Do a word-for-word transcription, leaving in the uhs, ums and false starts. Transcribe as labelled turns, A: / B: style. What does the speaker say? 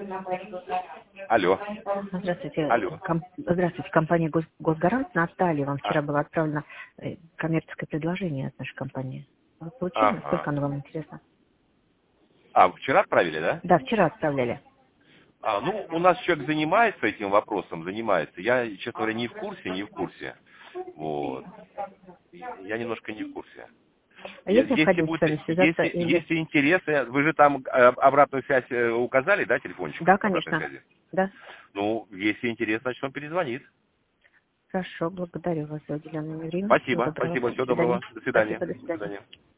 A: Алло.
B: Здравствуйте.
A: Алло.
B: Ком- Здравствуйте. Компания Гос- Госгарант. Наталья, вам
A: А,
B: вчера было отправлено э, коммерческое предложение от нашей компании. Вы получили?
A: ага.
B: Насколько оно вам интересно?
A: А, вчера отправили, да?
B: Да, вчера отправляли.
A: А, ну, у нас человек занимается этим вопросом, занимается. Я, честно говоря, не в курсе, не в курсе. Вот. Я немножко не в курсе.
B: А
A: Е-
B: есть
A: Если
B: необходимость с
A: будет,
B: вами связаться
A: если,
B: или...
A: если интересы, вы же там э, обратную связь э, указали, да, телефончик
B: Да,
A: обратной
B: конечно.
A: связи?
B: Да.
A: Ну, если интерес, значит, он перезвонит.
B: Хорошо, благодарю вас за уделенное время. Всего
A: Спасибо,
B: доброго.
A: спасибо,
B: До
A: всего
B: свидания.
A: доброго. До свидания.
B: Спасибо, до
A: До
B: свидания.
A: свидания.